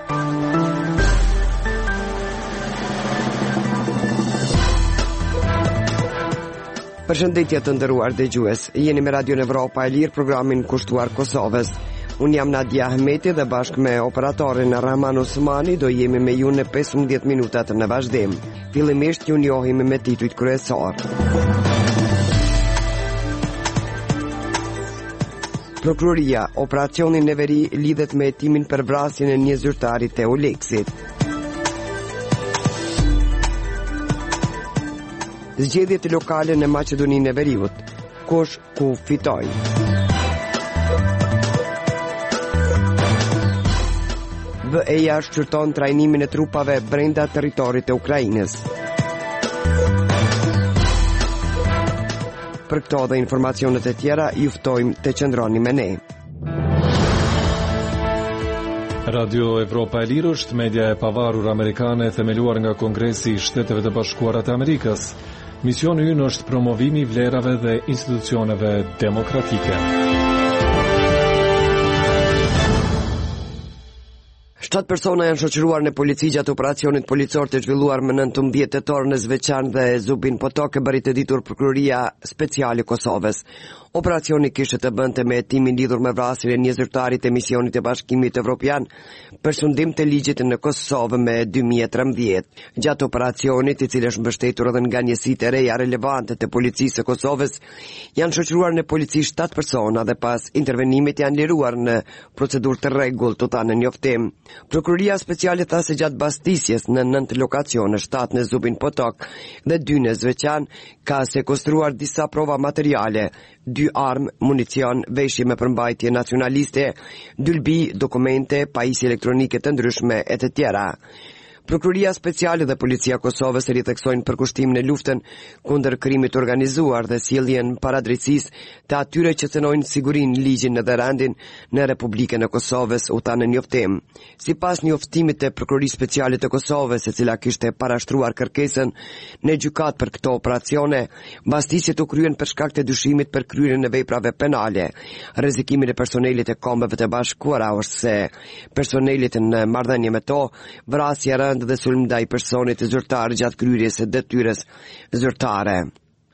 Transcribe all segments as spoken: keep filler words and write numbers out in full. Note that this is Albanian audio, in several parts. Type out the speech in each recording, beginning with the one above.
Përshëndetje të nderuar dëgjues, jeni me Radio Evropa e Lirë, programin kushtuar Kosovës. Unë jam Nadia Ahmeti dhe bashkë me operatorin Rahman Osmani do jemi me ju në pesëmbëdhjetë minutat në vazhdim. Fillimisht ju njohim me titujt kryesor. Prokuroria, operacioni në veri lidhet me hetimin për vrasjen e një zyrtari të Euleksit. Zgjedhjet lokale në Maqedoninë e Veriut. Kush ku fitoi? B E A shqyrton trajnimin e trupave brenda territorit të Ukrainës. Për këto dhe informacionet e tjera, ju ftojmë të qëndroni me ne. Radio Evropa e Lirë është media e pavarur amerikane themeluar nga Kongresi i Shteteve të Bashkuara të Amerikës. Misioni ynë është promovimi i vlerave dhe institucioneve demokratike. Shtatë persona janë shoqëruar në polici gjatë operacionit policor të zhvilluar më nëntëmbëdhjetë tetor në Zveçan dhe Zubin Potok, e bëri të ditur Prokuroria Speciale e Kosovës. Operacioni kishte të bënte me hetimin lidhur me vrasjen e një zyrtari të misionit të Bashkimit Evropian për sundim të ligjit në Kosovë me dy mijë e trembëdhjetë. Gjatë operacionit, i cili është mbështetur edhe nga njësitë e reja relevante të policisë së Kosovës, janë shoqëruar në polici shtatë persona dhe pas intervenimit janë liruar në procedurë të rregullt, u tha në njoftim. Prokuroria Speciale tha se gjatë bastisjes në nëntë lokacione, shtatë në Zubin Potok dhe dy në Zveçan, ka sekustruar disa prova materiale, dy armë, municion, veshje me përmbajtje nacionaliste, dylbi, dokumente, pajisje elektronike të ndryshme e të tjera. Prokuroria Speciale dhe Policia Kosovës ritheksojnë përkushtimin e luftën kundër krimit organizuar dhe sjelljen paradrejtësisë të atyre që cënojnë sigurinë, ligjin dhe rendin në Republikën e Kosovës, u tha në njoftim. Sipas njoftimit të Prokurorisë Speciale të Kosovës, e cila kishte parashtruar kërkesën në gjykatë për këto operacione, mbastisjet u kryen për shkak të dyshimit për kryerjen e veprave penale. Rrezikimin e personelit e Kombeve të Bashkuara është se personelit në marrëdhënie me to, vrasja dhe sulm ndaj personit zyrtar gjatë kryerjes së detyrës zyrtare.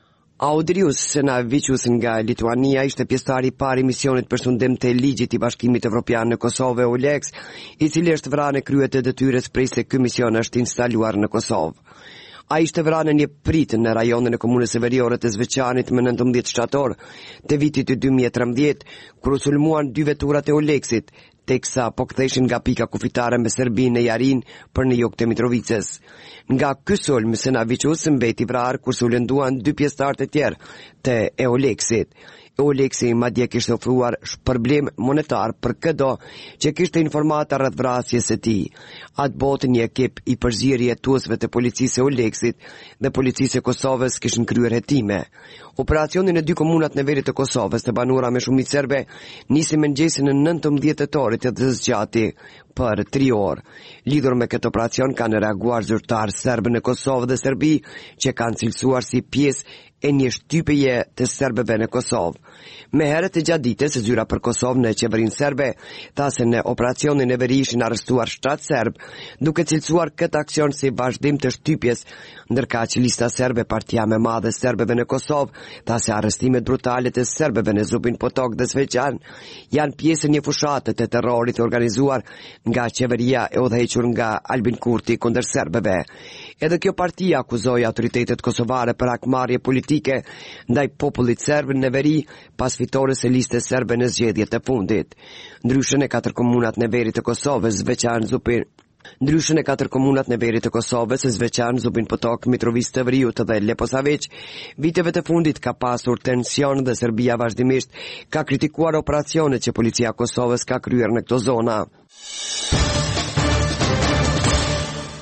Audrius Senavicius nga Lituania ishte pjesëtar i parë i misionit për sundim të ligjit i Bashkimit Evropian në Kosovë, Euleks, i cili është vrarë në krye të detyrës prej se ky mision është instaluar në Kosovë. A ishte vrarë në një prit në rajonin e komunës së veriore të Zveçanit më nëntëmbëdhjetë shtator të vitit dy mijë e trembëdhjetë, kur u sulmuan dy veturat e Euleksit, teksa po ktheshin nga pika kufitare me Serbinë në Jarin për në jug të Mitrovicës. Nga ky sulm, Senavicius mbeti vrarë kur u lënduan dy pjesëtar të tjerë të Euleksit. Euleksi madje kishte ofruar shpërblim monetar për këdo që kishte informata rreth vrasjes së tij. Atë botë një ekip i përzierë jetuesve të policisë së Euleksit dhe policisë së Kosovës kishin kryer hetime. Operacioni në dy komunat në veri të Kosovës të banuara me shumicë serbe nisi mëngjesin në nëntëmbëdhjetë tetorit dhe zgjati për tri orë. Lidhur me këtë operacion kanë reaguar zyrtarë serbë në Kosovë dhe Serbi që kanë cilësuar si pjesë e një shtypjeje të serbëve në Kosovë. Me herët të gjatë ditës, zyra për Kosovë në qeverinë serbe tha se në operacionin e veri ishin arrestuar shtatë serbë, duke cilësuar këtë aksion si vazhdim të shtypjes, ndërka që lista serbe, partia më e madhe serbëve në Kosovë, tha se arrestimet brutale të serbëve në Zubin Potok dhe Zveçan janë pjesë një fushate të terrorit organizuar nga qeveria e udhëhequr nga Albin Kurti kundër serbëve. Edhe kjo parti akuzoi autoritetet kosovare për hakmarrje politike ndaj popullit serb në veri pas fitores së listës serbe në zgjedhjet e fundit. Ndryshën e katër komunat në veri të Kosovës, Zveçan, Zupin Ndryshën e katër komunat në veri të Kosovës, Zveçan, Zubin Potok, Mitrovicë të Veriut dhe Leposavić, viteve të fundit ka pasur tension dhe Serbia vazhdimisht ka kritikuar operacionet që policia e Kosovës ka kryer në këto zona.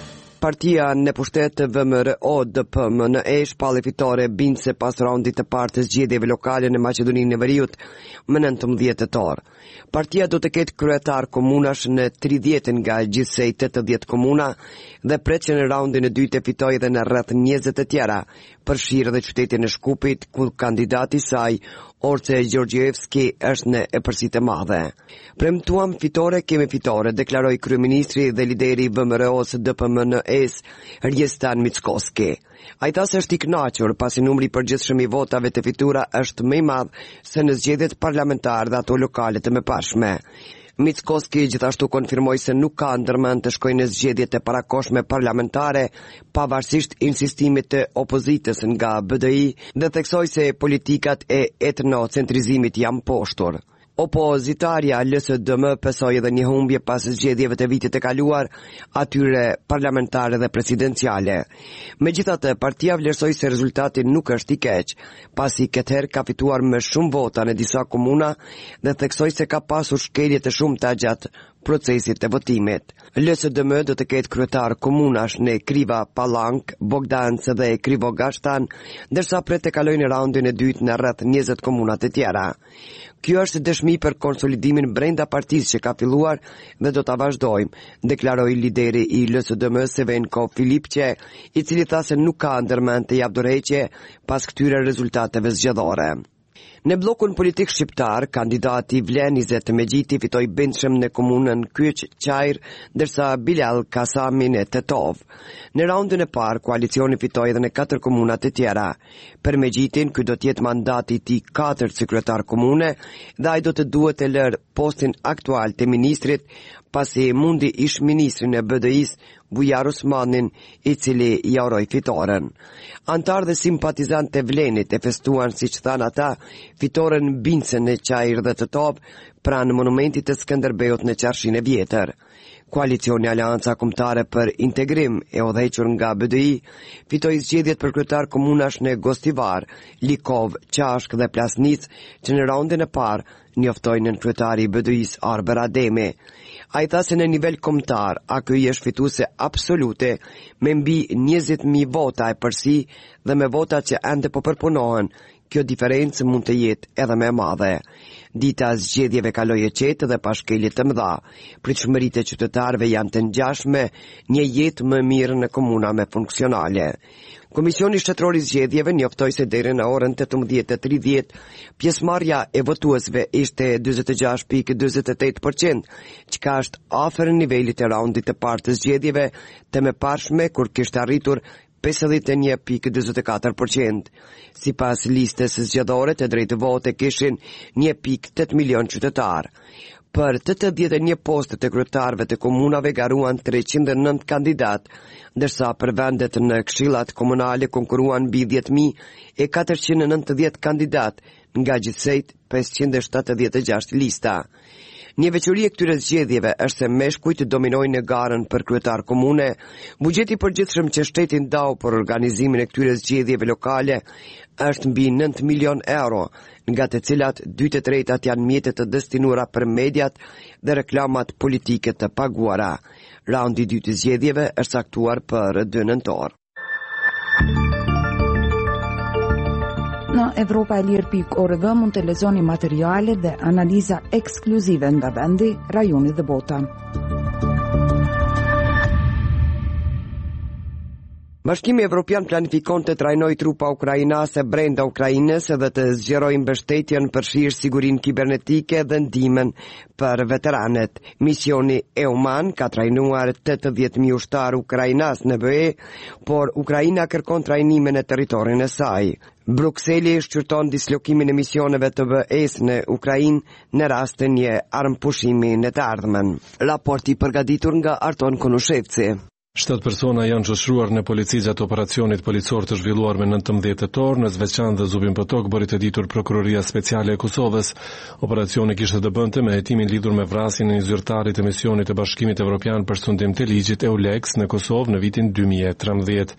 Partia në pushtet të V M R O D P M N E shpalli fitore bindëse pas raundit të parë të zgjedhjeve lokale në Maqedoninë e Veriut më nëntëmbëdhjetë tetor. Partia do të ketë kryetar komunash në tridhjetë nga gjithsej tetëdhjetë komuna dhe pret që në raundin e dytë të fitojë edhe në rreth njëzet të tjera, përfshirë edhe qytetin e Shkupit, ku kandidati i saj Orce Gjorgjevski është në epërsitë e madhe. Premtuam fitore, kemi fitore, deklaroi kryeministri dhe lideri i V M R O-s D P M N E-s Rjestan Mickoski. Ai tha se është i kënaqur pasi numri i përgjithshëm i votave të fitura është më i madh se në zgjedhjet parlamentare dhe ato lokale të mëparshme. Mickoski gjithashtu konfirmoi se nuk ka ndërmend të shkojë në zgjedhjet e parakohshme parlamentare, pavarësisht insistimit të opozitës nga B D I, dhe theksoi se politikat e etnocentrizimit janë poshtur. Opozitarja L S D M besoi edhe një humbje pas zgjedhjeve të vitit të kaluar, atyre parlamentare dhe presidenciale. Megjithatë, partia vlerësoi se rezultati nuk është i keq, pasi këtë herë ka fituar me shumë vota në disa komuna dhe theksoi se ka pasur shkelje të shumta gjatë procesit të votimit. L S D M do të ketë kryetar komunash në Kriva, Palank, Bogdanc dhe Krivogashtan, ndërsa pret të kalojë në raundin e dytë në rreth njëzet komuna të tjera. Kjo është dëshmi për konsolidimin brenda partisë që ka filluar dhe do ta vazhdojmë, deklaroi lideri i L S D M Sevenko Filipçe, i cili tha se nuk ka ndërmend të japë dorëheqje pas këtyre rezultateve zgjedhore. Në blokun politik shqiptar, kandidati Vlen Izet Megjiti fitoi bindshëm në komunën Kyç Qajr, ndërsa Bilal Kasami në Tetov. Në raundin e parë, koalicioni fitoi edhe në katër komuna të tjera. Për Megjitin, ky do të jetë mandati i tij katërt si kryetar komune dhe ai do të duhet të lërë postin aktual të ministrit, pasi mundi ish ministrin e B D I-s Bujar Osmanin, i cili i uroi fitoren. Antar dhe simpatizant të Vlenit e festuan, siç thanë ata, fitoren bindëse në Qajr dhe Tetov pranë monumentit të Skënderbeut në Qarshin e Vjetër. Koalicioni Aleanca Kombëtare për Integrim, e udhëhequr nga B D I, fitoi zgjedhjet për kryetar komunash në Gostivar, Likov, Qashk dhe Plasnic, që në raundin e parë njoftojnë në kryetari i B D I-s Arber Ademi. Ai tha se në nivel kombëtar, A K I është fituese absolute me mbi njëzet mijë vota e përsi dhe me vota që ende po përpunohen, kjo diferencë mund të jetë edhe më e madhe. Dita e zgjedhjeve kaloi e qetë dhe pa shkelje të mëdha. Pritshmëritë e qytetarëve janë të ngjashme, një jetë më mirë në komuna me funksionale. Komisioni Shtetëror i Zgjedhjeve njoftoi se deri në orën tetëmbëdhjetë e tridhjetë pjesëmarrja e votuesve ishte njëzet e gjashtë pikë njëzet e tetë përqind, çka është afër nivelit të raundit të parë të zgjedhjeve të mëparshme, kur kishte arritur pesëdhjetë e një pikë njëzet e katër përqind. Sipas listës zgjedhore, të drejtë vote kishin një pikë tetë milion qytetar. Për tetëdhjetë e një postet të kryetarëve të komunave garuan treqind e nëntë kandidat, ndërsa për vendet në këshillat komunale konkuruan mbi dhjetë mijë e katërqind e nëntëdhjetë kandidat, nga gjithsejt pesëqind e shtatëdhjetë e gjashtë lista. Një veçori e këtyre zgjedhjeve është se meshkujt dominojnë në garën për kryetar komune. Buxheti i përgjithshëm që shteti ndau për organizimin e këtyre zgjedhjeve lokale është mbi nëntë milion euro, nga të cilat dy të tretat janë mjete të destinuara për mediat dhe reklamat politike të paguara. Raundi i dytë i zgjedhjeve është caktuar për dy nëntor. Në Evropa e Lirë pikë org mund të lexoni materiale dhe analiza ekskluzive nga vendi, rajoni dhe bota. Bashkimi Evropian planifikon të trajnojë trupa ukrainase brenda Ukrainës dhe të zgjerojë mbështetjen për shirë sigurinë kibernetike dhe ndihmën për veteranet. Misioni EUMAN ka trajnuar tetëdhjetë mijë ushtar ukrainas në B E, por Ukraina kërkon trajnime në territorin e saj. Brukseli shqyrton dislokimin e misioneve të B E-s në Ukrainë në rast të një armëpushimi në të ardhmen. Raporti përgatitur nga Arton Konushevci. Shtat persona janë qështruar në polici gjatë operacionit policor të zhvilluar me nëntëmbëdhjetë tetor në Zveçan dhe Zubin Potok, bëri të ditur Prokuroria Speciale e Kosovës. Operacioni kishte të bënte me hetimin lidhur me vrasjen e një zyrtarit të misionit të Bashkimit Evropian për sundim të ligjit EULEX në Kosovë në vitin dy mijë e trembëdhjetë.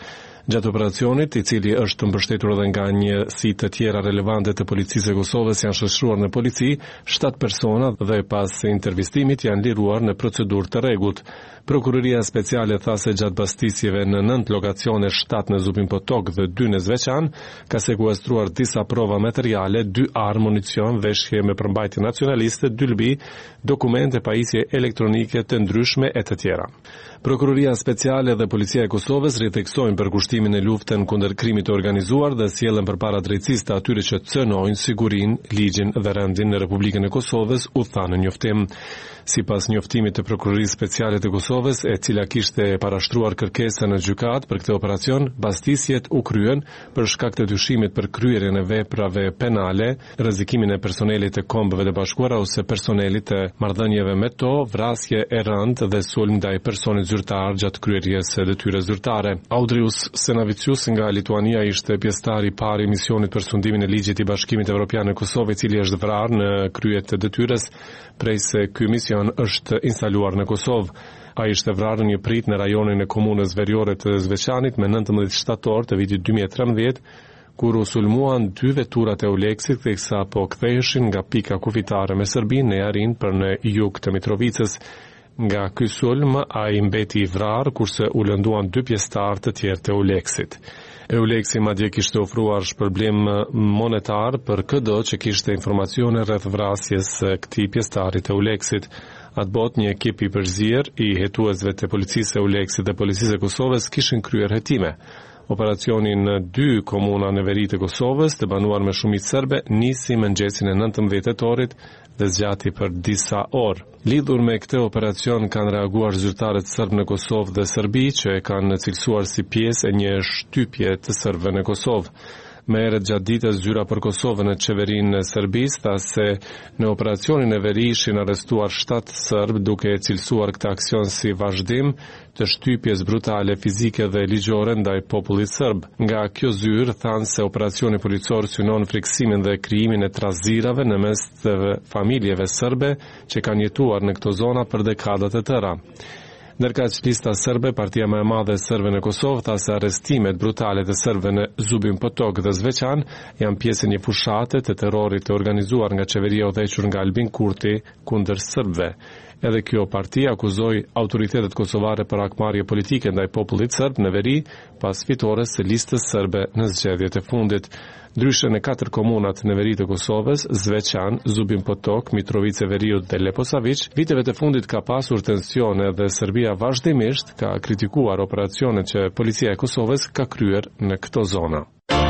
Gjatë operacionit, i cili është mbështetur edhe nga një si të tjera relevante të policisë e Kosovës, janë shoqëruar në polici shtatë persona dhe pas intervistimit janë liruar në procedurë të rregullt. Prokuroria speciale tha se gjatë bastisjeve në nëntë lokacione, shtatë në Zubin Potok dhe dy në Zveçan, ka sekuestruar disa prova materiale, dy armë, municion, veshje me përmbajtje nacionaliste, dylbi, dokumente, pajisje elektronike të ndryshme e të tjera. Prokuroria speciale dhe policia e Kosovës rriteksojnë përkushtimin e luftën kundër krimit të organizuar dhe sjellën përpara drejtësisë të atyre që cënojnë sigurinë, ligjin dhe rendin në Republikën e Kosovës, u tha në njoftim. Sipas njoftimit të Prokurorisë Speciale të Kosovës, e cila kishte parashtruar kërkesën në gjykatë për këtë operacion, bastisjet u kryen për shkak të dyshimit për kryerjen e veprave penale, rrezikimin e personelit të Kombëve të Bashkuara ose personelit të marrëdhënieve me to, vrasje e rëndë dhe sulm ndaj personit zyrtar gjatë kryerjes së detyrës zyrtare. Audrius Senavicius nga Lituania ishte pjesëtar i parë i misionit për sundimin e ligjit i Bashkimit Evropian në Kosovë, i cili është vrarë në kryet të detyrës prej se ky mision është instaluar në Kosovë. Ai ishte vrarë në një prit në rajonin e komunës veriore të Zveçanit me nëntëmbëdhjetë shtator të vitit dy mijë e trembëdhjetë, kur u sulmuan dy veturat e Uleksit teksa po ktheheshin nga pika kufitare me Serbinë në Jarin për në jug të Mitrovicës. Nga ky sulm ai mbeti i vrarë kurse u lënduan dy pjesëtar të tjerë të Uleksit. Euleksi madje kishte ofruar shpërblim monetar për çdo që kishte informacione rreth vrasjes së këtij pjesëtari të Uleksit. Atë bot një ekip i përzier i hetuesve të policisë e Uleksit dhe policisë e Kosovës kishin kryer hetime. Operacioni në dy komuna në veri të Kosovës, të banuar me shumicë serbe, nisi mëngjesin e nëntëmbëdhjetë tetorit dhe zgjati për disa orë. Lidhur me këtë operacion kanë reaguar zyrtarët serb në Kosovë dhe Serbi, që e kanë cilësuar si pjesë e një shtypje të serbëve në Kosovë. Me herët gjatë ditës zyra për Kosovën në qeverinë e Serbisë tha se në operacionin e veri ishin arrestuar shtatë serb, duke e cilësuar këtë aksion si vazhdim të shtypjes brutale fizike dhe ligjore ndaj popullit serb. Nga kjo zyrë thanë se operacioni policor synon friksimin dhe krijimin e trazirave në mes të familjeve serbe që kanë jetuar në këto zona për dekada të tëra. Ndërkaq lista serbe, partia më e madhe e serbëve në Kosovë, tha se arrestimet brutale të serbëve në Zubin Potok dhe Zveçan janë pjesë e një fushate të terrorit të organizuar nga qeveria udhëhequr nga Albin Kurti kundër serbëve. Edhe kjo parti akuzoi autoritetet kosovare për akmarrje politike ndaj popullit serb në veri pas fitores së listës serbe në zgjedhjet e fundit. Ndryshe në katër komunat në veri të Kosovës, Zveçan, Zubin Potok, Mitrovica e Veriut dhe Leposavić, viteve të fundit ka pasur tensione dhe Serbia vazhdimisht ka kritikuar operacionet që policia e Kosovës ka kryer në këto zona.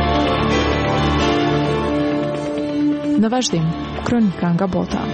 Në vazhdim, kronika nga bota.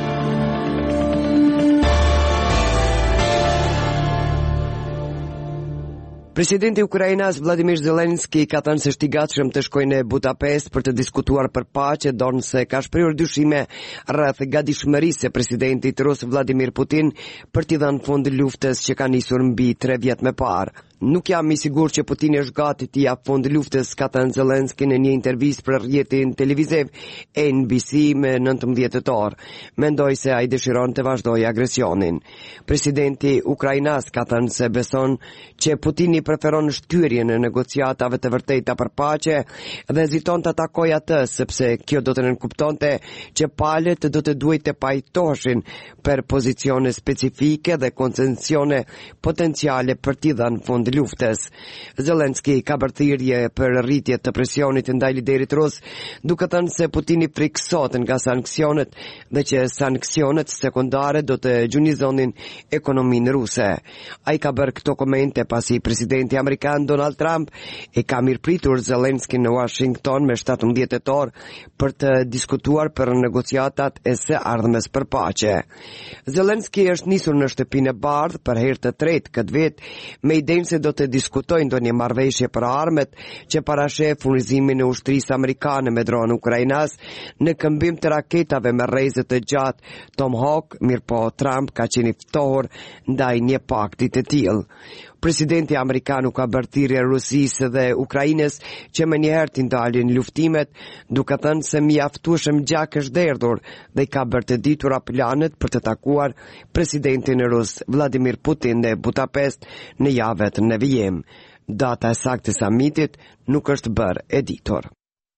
Presidenti i Ukrainës Vladimir Zelensky ka thënë se është i gatshëm të shkojë në Budapest për të diskutuar për paqe, ndonse ka shprehur dyshime rreth gatishmërisë së presidentit rus Vladimir Putin për t'i dhënë fund luftës që ka nisur mbi tre vjet më parë. Nuk jam i sigurt që Putin është gati t'i jap fund luftës, ka thënë Zelensky në një intervistë për rrjetin televiziv N B C me nëntëmbëdhjetë tetor. Mendoi se ai dëshiron të vazhdojë agresionin. Presidenti i Ukrainës ka thënë se beson që Putini preferon shtyrjen e negociatave të vërteta për paqe dhe heziton të takojë atë, sepse kjo do të nënkuptonte që palët do të duhet të pajtoheshin për pozicione specifike dhe koncencione potenciale për t'i dhënë fund luftës. Zelensky ka bërë thirrje për rritje të presionit ndaj liderit rus, duke thënë se Putini friksohet nga sanksionet dhe që sanksionet sekondare do të gjunizonin ekonominë ruse. Ai ka bërë këto komente pasi presidenti amerikan Donald Trump e ka mirëpritur Zelensky në Washington me shtatëmbëdhjetë tetor për të diskutuar për negociatat e së ardhmes për paqe. Zelensky është nisur në shtëpinë e bardhë për herë të tretë këtë vit me idenë se do të diskutojnë ndonjë marrëveshje për armet që parasheh furnizimin e ushtrisë amerikane me dronë Ukrainas në këmbim të raketave me rrezë të gjatë Tomahawk, mirëpo Trump ka qenë i ftohur ndaj një pakti të tillë. Presidenti amerikan u ka bërë thirrje Rusisë dhe Ukrainës që më njëherë të ndalin luftimet, duke thënë se mjaftueshëm gjak është derdhur dhe ka bërë të ditura planet për të takuar presidentin rus Vladimir Putin në Budapest në javët në vijim. Data e saktë e samitit nuk është bërë e ditur.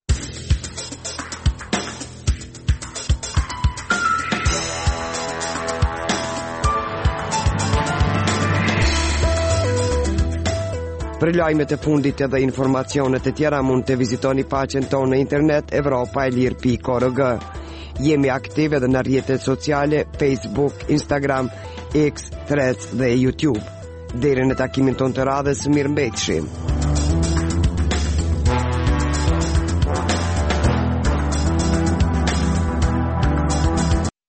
Për lajmet e fundit edhe informacionet e tjera mund të vizitoni faqen tonë në internet evropa e lirë punkt org. Jemi aktive edhe në rrjetet sociale Facebook, Instagram, X, Threads dhe YouTube. Deri në takimin tonë të radhës, mirëmbëjtshim.